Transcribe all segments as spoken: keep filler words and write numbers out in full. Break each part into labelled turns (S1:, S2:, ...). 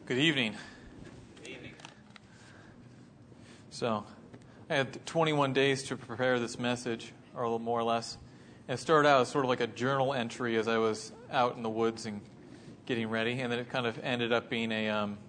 S1: Good evening.
S2: Good evening.
S1: So, I had twenty-one days to prepare this message, or a little more or less. And it started out as sort of like a journal entry as I was out in the woods and getting ready, and then it kind of ended up being a um,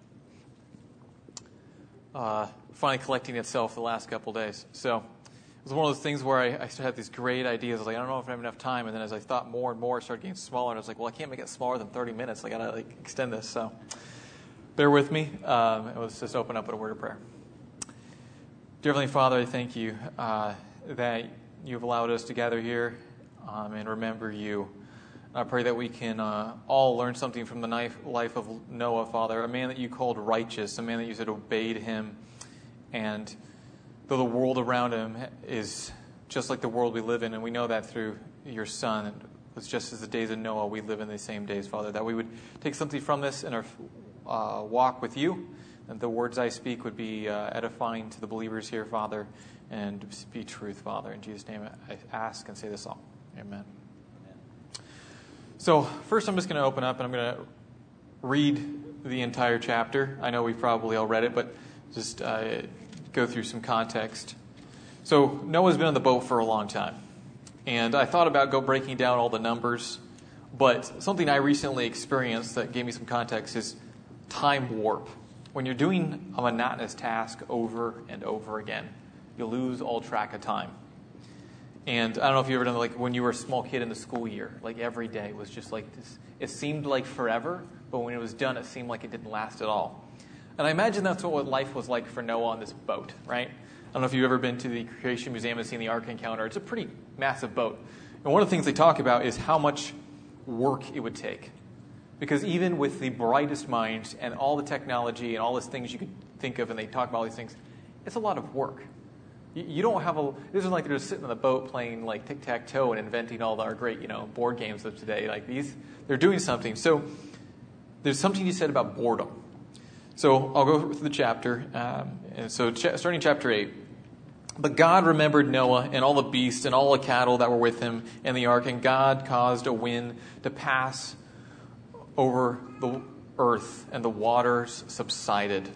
S1: uh, finally collecting itself the last couple days. So, it was one of those things where I, I had these great ideas. I was like, I don't know if I have enough time. And then as I thought more and more, it started getting smaller. And I was like, well, I can't make it smaller than thirty minutes. I got to like extend this. So, bear with me. Um, let's just open up with a word of prayer. Dear Heavenly Father, I thank you uh, that you've allowed us to gather here um, and remember you. I pray that we can uh, all learn something from the life of Noah, Father, a man that you called righteous, a man that you said obeyed him. And though the world around him is just like the world we live in, and we know that through your Son, it was just as the days of Noah, we live in the same days, Father, that we would take something from this in our uh, walk with you, and the words I speak would be uh, edifying to the believers here, Father, and be truth, Father. In Jesus' name I ask and say this all. Amen. So first I'm just going to open up and I'm going to read the entire chapter. I know we've probably all read it, but just uh, go through some context. So Noah's been on the boat for a long time. And I thought about go breaking down all the numbers, but something I recently experienced that gave me some context is time warp. When you're doing a monotonous task over and over again, you lose all track of time. And I don't know if you've ever done like when you were a small kid in the school year, like every day was just like this. It seemed like forever, but when it was done, it seemed like it didn't last at all. And I imagine that's what life was like for Noah on this boat, right? I don't know if you've ever been to the Creation Museum and seen the Ark Encounter. It's a pretty massive boat. And one of the things they talk about is how much work it would take. Because even with the brightest minds and all the technology and all these things you could think of, and they talk about all these things, it's a lot of work. You, you don't have a, this isn't like they're just sitting on the boat playing like tic-tac-toe and inventing all our great, you know, board games of today. Like these, they're doing something. So there's something you said about boredom. So I'll go through the chapter. Um, and so ch- starting chapter eight. But God remembered Noah and all the beasts and all the cattle that were with him in the ark, and God caused a wind to pass over the earth, and the waters subsided.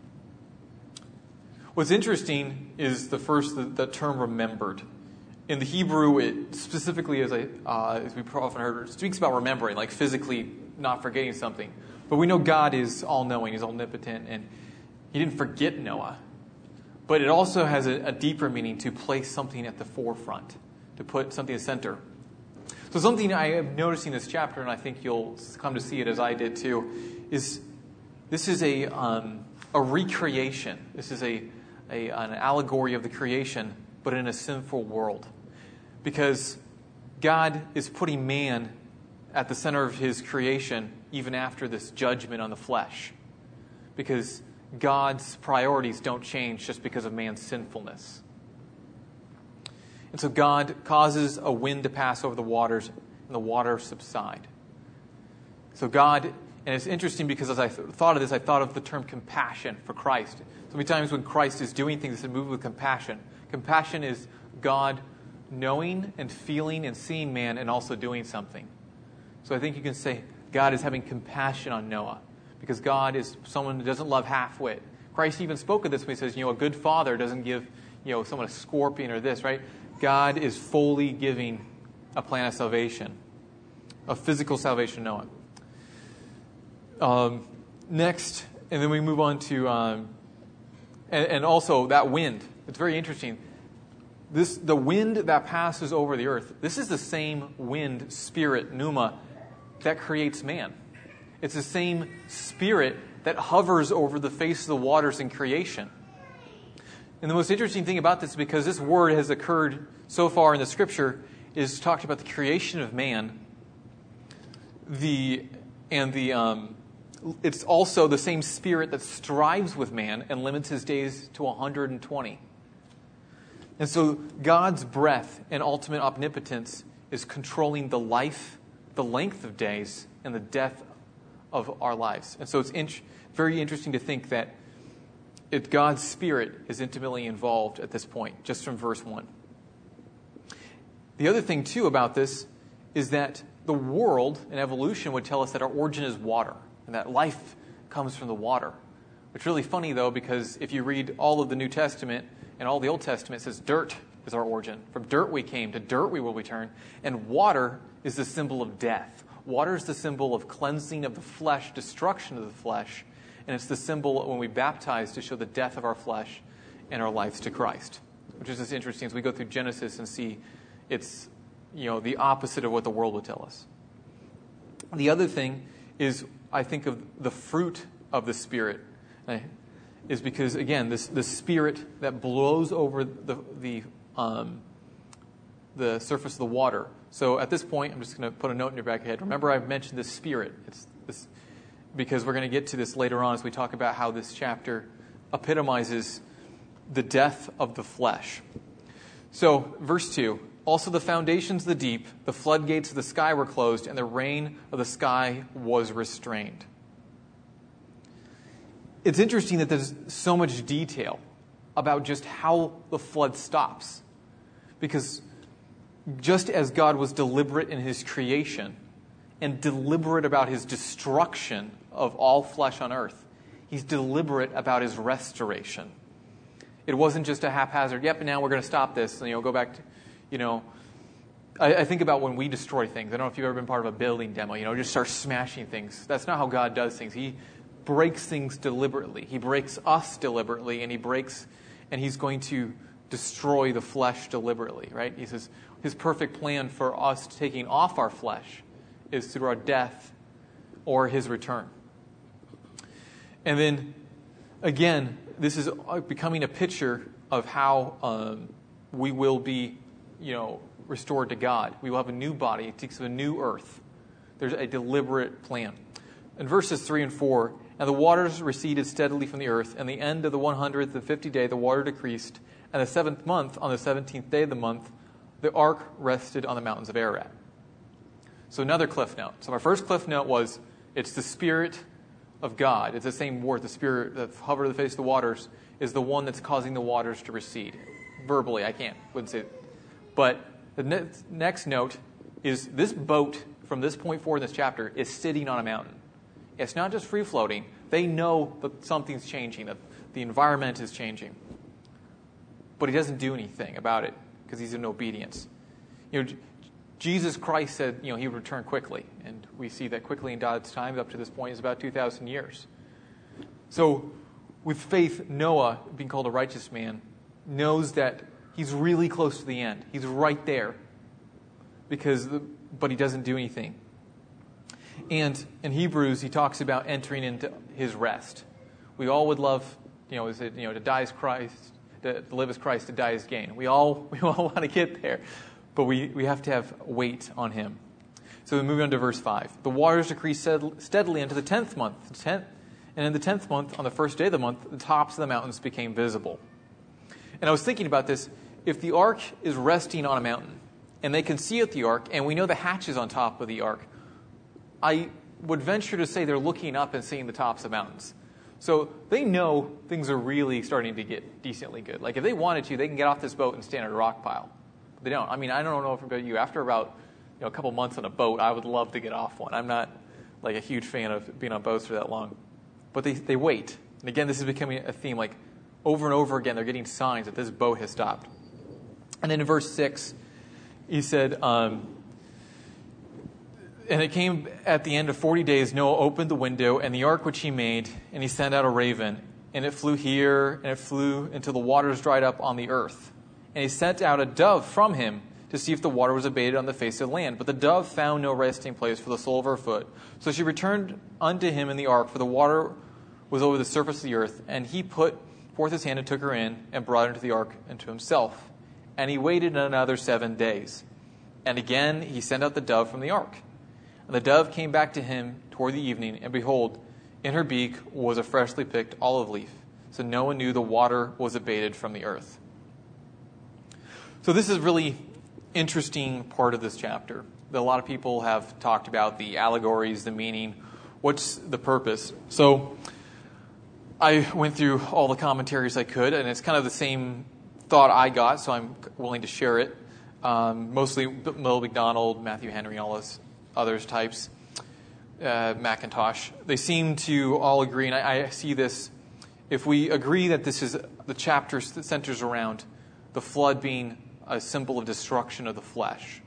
S1: What's interesting is the first, the, the term remembered. In the Hebrew, it specifically, as I uh, as we've often heard, it speaks about remembering, like physically not forgetting something. But we know God is all-knowing, He's omnipotent, and He didn't forget Noah. But it also has a, a deeper meaning to place something at the forefront, to put something at the center. So something I am noticing in this chapter, and I think you'll come to see it as I did too, is this is a um, a recreation. This is a, a an allegory of the creation, but in a sinful world. Because God is putting man at the center of His creation even after this judgment on the flesh. Because God's priorities don't change just because of man's sinfulness. And so God causes a wind to pass over the waters, and the waters subside. So God, and it's interesting because as I th- thought of this, I thought of the term compassion for Christ. So many times when Christ is doing things, it's moved with compassion. Compassion is God knowing and feeling and seeing man and also doing something. So I think you can say God is having compassion on Noah because God is someone who doesn't love half-wit. Christ even spoke of this when He says, you know, a good father doesn't give, you know, someone a scorpion or this, right? God is fully giving a plan of salvation, a physical salvation to Noah. Um, next, and then we move on to, um, and, and also that wind. It's very interesting. This the wind that passes over the earth. This is the same wind, spirit, pneuma, that creates man. It's the same spirit that hovers over the face of the waters in creation. And the most interesting thing about this, because this word has occurred so far in the Scripture, is talked about the creation of man. The and the um, it's also the same spirit that strives with man and limits his days to one hundred twenty. And so God's breath and ultimate omnipotence is controlling the life, the length of days, and the death of our lives. And so it's int- very interesting to think that It, God's Spirit is intimately involved at this point, just from verse one. The other thing, too, about this is that the world and evolution would tell us that our origin is water, and that life comes from the water. It's really funny, though, because if you read all of the New Testament and all the Old Testament, it says dirt is our origin. From dirt we came, to dirt we will return. And water is the symbol of death. Water is the symbol of cleansing of the flesh, destruction of the flesh. And it's the symbol when we baptize to show the death of our flesh and our lives to Christ. Which is just interesting as we go through Genesis and see it's, you know, the opposite of what the world would tell us. The other thing is, I think of the fruit of the Spirit. Is because, again, this the Spirit that blows over the the um, the surface of the water. So at this point, I'm just going to put a note in your back of your head. Remember, I've mentioned the Spirit. It's this because we're going to get to this later on as we talk about how this chapter epitomizes the death of the flesh. So, verse two. Also the foundations of the deep, the floodgates of the sky were closed, and the rain of the sky was restrained. It's interesting that there's so much detail about just how the flood stops. Because just as God was deliberate in his creation and deliberate about his destruction of all flesh on earth, he's deliberate about his restoration. It wasn't just a haphazard, yep, and now we're going to stop this and, you know, go back to, you know, I, I think about when we destroy things. I don't know if you've ever been part of a building demo, you know, just start smashing things. That's not how God does things. He breaks things deliberately. He breaks us deliberately, and he breaks, and he's going to destroy the flesh deliberately, right? He says his perfect plan for us taking off our flesh is through our death or his return. And then, again, this is becoming a picture of how um, we will be, you know, restored to God. We will have a new body. It takes a new earth. There's a deliberate plan. In verses three and four, and the waters receded steadily from the earth, and the end of the one hundredth and fiftieth day the water decreased, and the seventh month, on the seventeenth day of the month, the ark rested on the mountains of Ararat. So another cliff note. So our first cliff note was, it's the Spirit of God. It's the same word, the Spirit that hovered the face of the waters, is the one that's causing the waters to recede. Verbally, I can't, wouldn't say it. But the ne- next note is this boat, from this point forward in this chapter, is sitting on a mountain. It's not just free-floating. They know that something's changing, that the environment is changing. But he doesn't do anything about it because he's in obedience. You know, J- Jesus Christ said, you know, he would return quickly. And we see that quickly in God's time up to this point is about two thousand years. So with faith, Noah, being called a righteous man, knows that he's really close to the end. He's right there. Because, the, but he doesn't do anything. And in Hebrews, he talks about entering into his rest. We all would love, you know, is it, you know, to die as Christ, to live as Christ, to die as gain. We all we all want to get there, but we, we have to have weight on him. So we move on to verse five. The waters decreased steadily into the tenth month, the tenth, and in the tenth month, on the first day of the month, the tops of the mountains became visible. And I was thinking about this. If the ark is resting on a mountain, and they can see at the ark, and we know the hatch is on top of the ark, I would venture to say they're looking up and seeing the tops of mountains. So they know things are really starting to get decently good. Like if they wanted to, they can get off this boat and stand at a rock pile. But they don't. I mean, I don't know about you. After about you know, a couple months on a boat, I would love to get off one. I'm not like a huge fan of being on boats for that long. But they, they wait. And again, this is becoming a theme. Like over and over again, they're getting signs that this boat has stopped. And then in verse six, he said, um, and it came at the end of forty days, Noah opened the window and the ark which he made, and he sent out a raven. And it flew here, and it flew until the waters dried up on the earth. And he sent out a dove from him to see if the water was abated on the face of the land. But the dove found no resting place for the sole of her foot. So she returned unto him in the ark, for the water was over the surface of the earth. And he put forth his hand and took her in, and brought her into the ark unto himself. And he waited another seven days. And again he sent out the dove from the ark. And the dove came back to him toward the evening, and behold, in her beak was a freshly picked olive leaf. So Noah knew the water was abated from the earth. So this is a really interesting part of this chapter. A lot of people have talked about the allegories, the meaning, what's the purpose. So I went through all the commentaries I could, and it's kind of the same thought I got, so I'm willing to share it. Um, mostly Bill McDonald, Matthew Henry, all those others types. uh, Macintosh. They seem to all agree, and I, I see this, if we agree that this is the chapter that centers around the flood being a symbol of destruction of the flesh,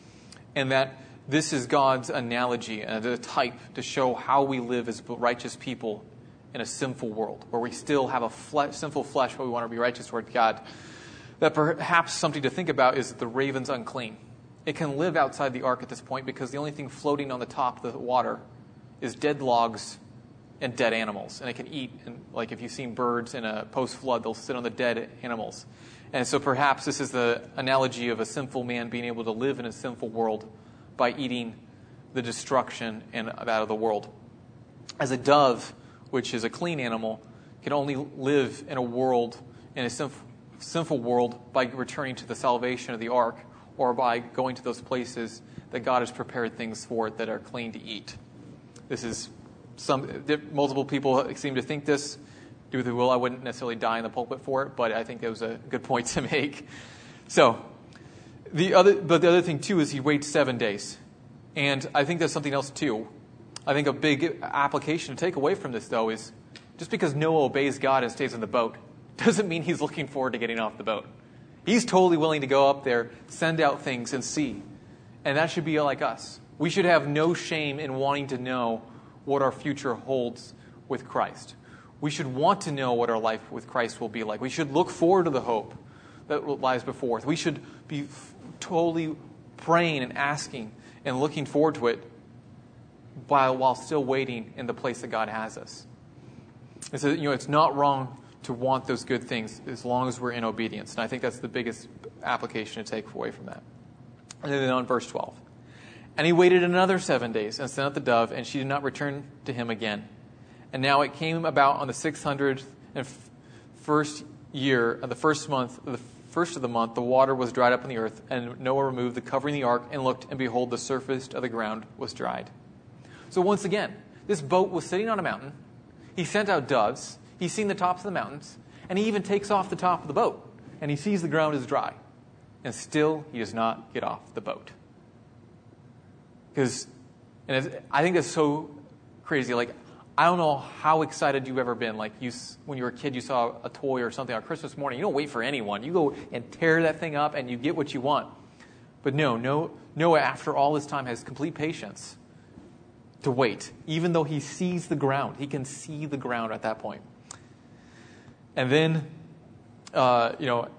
S1: and that this is God's analogy and a type to show how we live as righteous people in a sinful world, where we still have a flesh, sinful flesh, but we want to be righteous toward God, that perhaps something to think about is that the raven's unclean. It can live outside the ark at this point because the only thing floating on the top of the water is dead logs and dead animals. And it can eat, and like if you've seen birds in a post-flood, they'll sit on the dead animals. And so perhaps this is the analogy of a sinful man being able to live in a sinful world by eating the destruction and out of the world. As a dove, which is a clean animal, can only live in a world, in a sinful, sinful world, by returning to the salvation of the ark, or by going to those places that God has prepared things for it that are clean to eat. This is some multiple people seem to think this. Do with who will. I wouldn't necessarily die in the pulpit for it, but I think it was a good point to make. So, the other, but the other thing too is he waits seven days, and I think there's something else too. I think a big application to take away from this, though, is just because Noah obeys God and stays in the boat doesn't mean he's looking forward to getting off the boat. He's totally willing to go up there, send out things, and see. And that should be like us. We should have no shame in wanting to know what our future holds with Christ. We should want to know what our life with Christ will be like. We should look forward to the hope that lies before us. We should be totally praying and asking and looking forward to it while, while still waiting in the place that God has us. And so, you know, it's not wrong to want those good things as long as we're in obedience. And I think that's the biggest application to take away from that. And then on verse twelve. And he waited another seven days and sent out the dove, and she did not return to him again. And now it came about on the six hundred and first year, of the first month, the first of the month, the water was dried up on the earth, and Noah removed the covering of the ark and looked, and behold, the surface of the ground was dried. So once again, this boat was sitting on a mountain. He sent out doves. He's seen the tops of the mountains, and he even takes off the top of the boat, and he sees the ground is dry. And still, he does not get off the boat. Because, and it's, I think that's so crazy. Like, I don't know how excited you've ever been. Like, you, when you were a kid, you saw a toy or something on Christmas morning. You don't wait for anyone. You go and tear that thing up, and you get what you want. But no, no Noah, after all this time, has complete patience to wait. Even though he sees the ground. He can see the ground at that point. And then, uh, you know,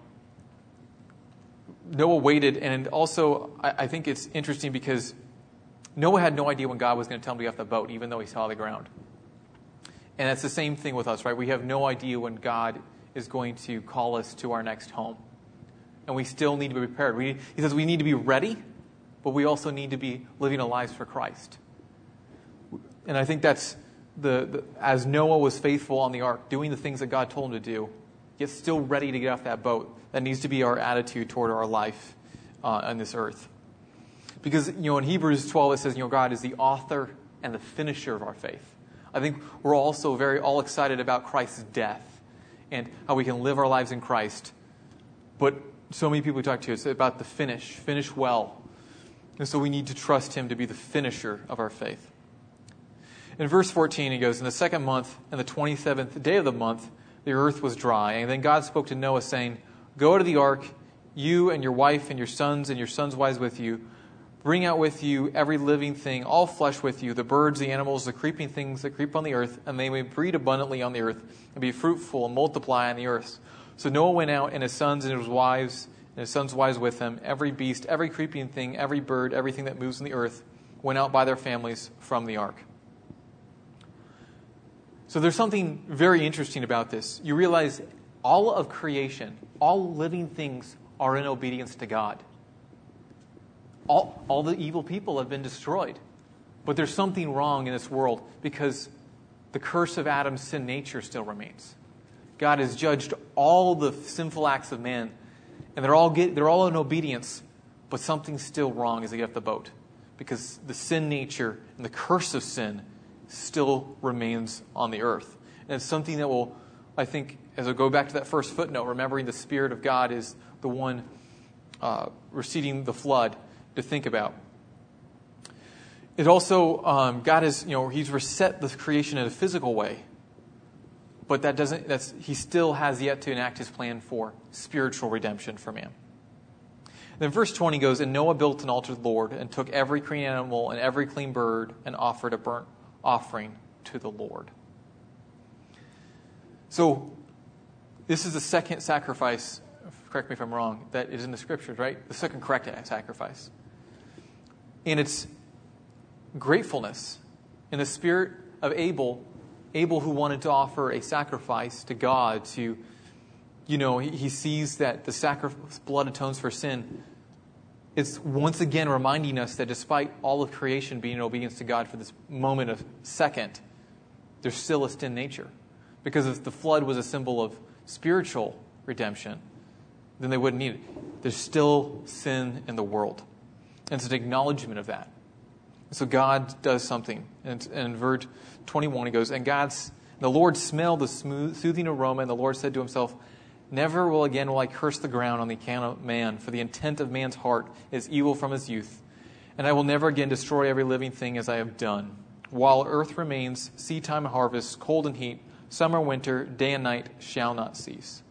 S1: Noah waited, and also I, I think it's interesting because Noah had no idea when God was going to tell him to get off the boat, even though he saw the ground. And that's the same thing with us, right? We have no idea when God is going to call us to our next home. And we still need to be prepared. We, he says we need to be ready, but we also need to be living our lives for Christ. And I think that's The, the, as Noah was faithful on the ark, doing the things that God told him to do, yet still ready to get off that boat. That needs to be our attitude toward our life uh, on this earth. Because, you know, in Hebrews twelve, it says, you know, God is the author and the finisher of our faith. I think we're also very all excited about Christ's death and how we can live our lives in Christ. But so many people we talk to, it's about the finish, finish well. And so we need to trust him to be the finisher of our faith. In verse fourteen, he goes, in the second month, and the twenty-seventh day of the month, the earth was dry. And then God spoke to Noah, saying, go to the ark, you and your wife and your sons and your sons' wives with you. Bring out with you every living thing, all flesh with you, the birds, the animals, the creeping things that creep on the earth, and they may breed abundantly on the earth, and be fruitful and multiply on the earth. So Noah went out, and his sons and his wives, and his sons' wives with him, every beast, every creeping thing, every bird, everything that moves on the earth, went out by their families from the ark. So there's something very interesting about this. You realize all of creation, all living things are in obedience to God. All, all the evil people have been destroyed. But there's something wrong in this world because the curse of Adam's sin nature still remains. God has judged all the sinful acts of man, and they're all get, they're all in obedience, but something's still wrong as they get off the boat because the sin nature and the curse of sin still remains on the earth. And it's something that will, I think, as I go back to that first footnote, remembering the Spirit of God is the one uh, receding the flood, to think about. It also, um, God is, you know, He's reset the creation in a physical way. But that doesn't, that's, He still has yet to enact His plan for spiritual redemption for man. Then verse twenty goes, and Noah built an altar to the Lord and took every clean animal and every clean bird and offered a burnt offering to the Lord. So this is the second sacrifice, correct me if I'm wrong, that is in the scriptures, right? The second correct sacrifice. And it's gratefulness in the spirit of Abel, Abel who wanted to offer a sacrifice to God to, you know, he, he sees that the sacrifice, blood atones for sin. It's once again reminding us that despite all of creation being in obedience to God for this moment of second, there's still a sin nature. Because if the flood was a symbol of spiritual redemption, then they wouldn't need it. There's still sin in the world. And it's an acknowledgement of that. So God does something. And in verse twenty-one, he goes, and God's, the Lord smelled the smooth, soothing aroma, and the Lord said to himself, never will again will I curse the ground on the account of man, for the intent of man's heart is evil from his youth. And I will never again destroy every living thing as I have done. While earth remains, seed time and harvest, cold and heat, summer, winter, day and night shall not cease.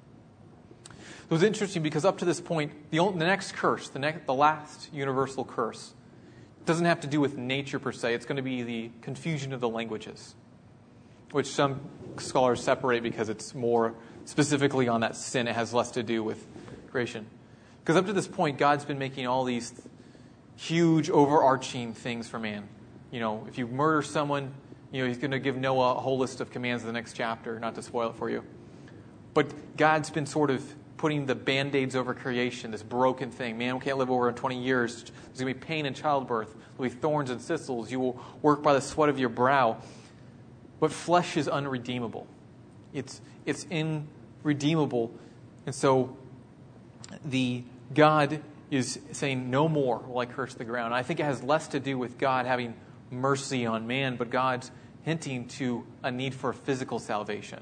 S1: It was interesting because up to this point, the, the next curse, the, next, the last universal curse, doesn't have to do with nature per se. It's going to be the confusion of the languages, which some scholars separate because it's more specifically on that sin. It has less to do with creation. Because up to this point, God's been making all these huge overarching things for man. You know, if you murder someone, you know, he's going to give Noah a whole list of commands in the next chapter, not to spoil it for you. But God's been sort of putting the Band-Aids over creation, this broken thing. Man can't live over twenty years. There's going to be pain in childbirth. There'll be thorns and thistles. You will work by the sweat of your brow. But flesh is unredeemable. It's it's irredeemable. And so the God is saying, no more will I curse the ground. I think it has less to do with God having mercy on man, but God's hinting to a need for physical salvation.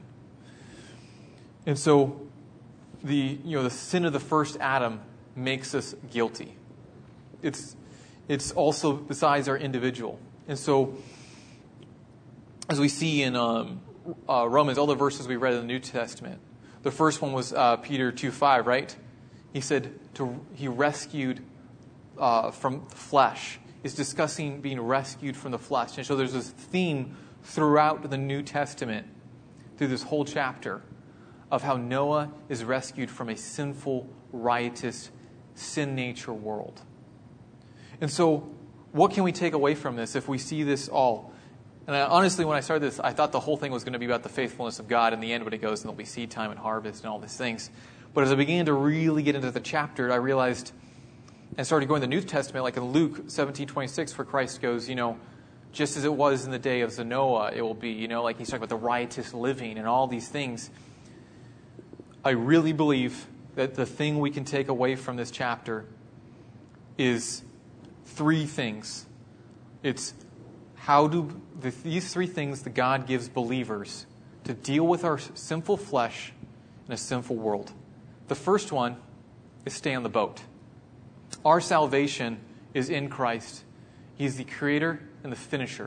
S1: And so the you know the sin of the first Adam makes us guilty. It's it's also besides our individual. And so as we see in um, uh, Romans, all the verses we read in the New Testament, the first one was uh, Peter two five, right? He said to he rescued uh, from the flesh. Is discussing being rescued from the flesh. And so there's this theme throughout the New Testament, through this whole chapter, of how Noah is rescued from a sinful, riotous, sin nature world. And so what can we take away from this if we see this all? And I, honestly, when I started this, I thought the whole thing was going to be about the faithfulness of God. In the end, when it goes, and there'll be seed time and harvest and all these things. But as I began to really get into the chapter, I realized, and started going to the New Testament, like in Luke seventeen twenty-six, where Christ goes, you know, just as it was in the day of Noah, it will be, you know, like he's talking about the riotous living and all these things. I really believe that the thing we can take away from this chapter is three things. It's how do the, these three things that God gives believers to deal with our sinful flesh in a sinful world. The first one is stay on the boat. Our salvation is in Christ. He's the creator and the finisher.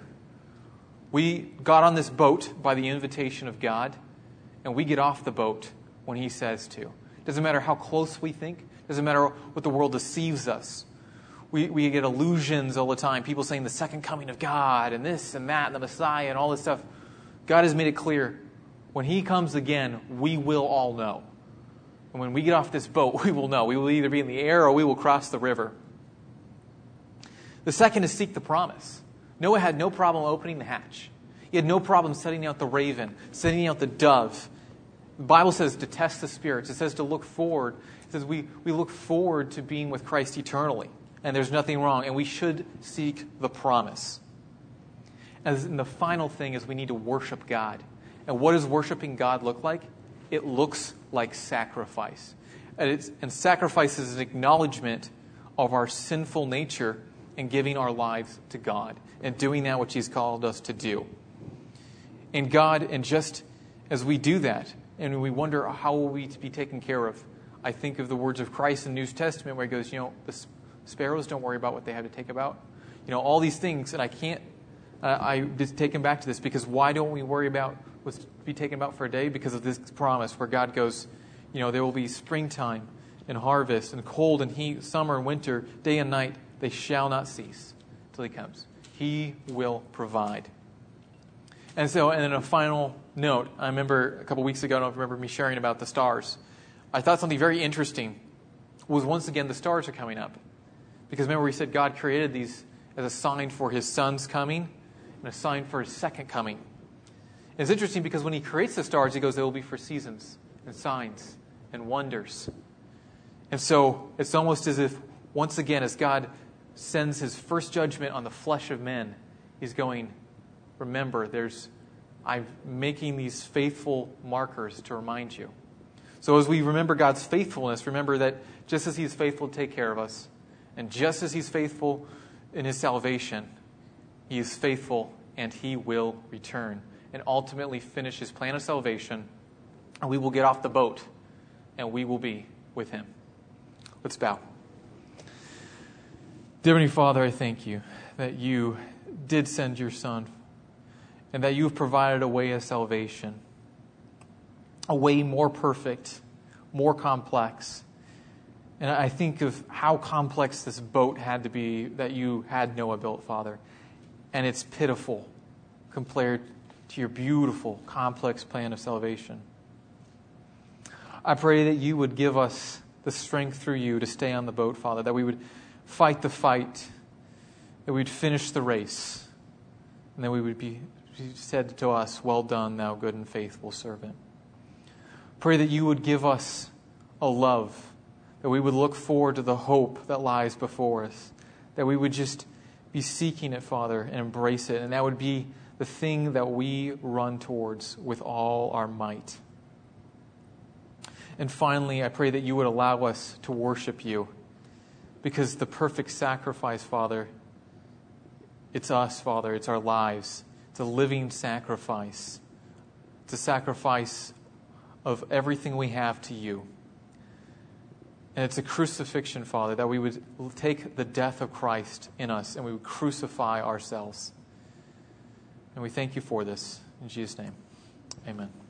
S1: We got on this boat by the invitation of God, and we get off the boat when He says to. Doesn't matter how close we think. Doesn't matter what the world deceives us. We, we get illusions all the time. People saying the second coming of God and this and that and the Messiah and all this stuff. God has made it clear. When He comes again, we will all know. And when we get off this boat, we will know. We will either be in the air or we will cross the river. The second is seek the promise. Noah had no problem opening the hatch. He had no problem setting out the raven, setting out the dove. The Bible says to test the spirits. It says to look forward. It says we, we look forward to being with Christ eternally. And there's nothing wrong. And we should seek the promise. And the final thing is we need to worship God. And what does worshiping God look like? It looks like sacrifice. And, it's, and sacrifice is an acknowledgement of our sinful nature and giving our lives to God and doing that which He's called us to do. And God, and just as we do that, and we wonder how will we be taken care of, I think of the words of Christ in the New Testament where He goes, you know, the sparrows don't worry about what they have to take about. you know, all these things, and I can't, uh, I just take him back to this, because why don't we worry about what's to be taken about for a day? Because of this promise where God goes, you know, there will be springtime and harvest and cold and heat, summer and winter, day and night. They shall not cease till he comes. He will provide. And so, and then a final note. I remember a couple weeks ago, I don't remember me sharing about the stars. I thought something very interesting was, once again, the stars are coming up. Because remember, we said God created these as a sign for his son's coming and a sign for his second coming. And it's interesting because when he creates the stars, he goes, they will be for seasons and signs and wonders. And so it's almost as if, once again, as God sends his first judgment on the flesh of men, he's going, remember, there's I'm making these faithful markers to remind you. So as we remember God's faithfulness, remember that just as he's faithful to take care of us, and just as he's faithful in his salvation, he is faithful and he will return and ultimately finish his plan of salvation, and we will get off the boat and we will be with him. Let's bow. Dear Heavenly Father, I thank you that you did send your Son and that you've provided a way of salvation, a way more perfect, more complex. And I think of how complex this boat had to be that you had Noah built, Father. And it's pitiful compared to your beautiful, complex plan of salvation. I pray that you would give us the strength through you to stay on the boat, Father, that we would fight the fight, that we would finish the race, and that we would be said to us, well done, thou good and faithful servant. Pray that you would give us a love, that we would look forward to the hope that lies before us, that we would just be seeking it, Father, and embrace it, and that would be the thing that we run towards with all our might. And finally, I pray that you would allow us to worship you, because the perfect sacrifice, Father, it's us, Father, it's our lives. It's a living sacrifice. It's a sacrifice of everything we have to you. And it's a crucifixion, Father, that we would take the death of Christ in us and we would crucify ourselves. And we thank you for this. In Jesus' name, amen.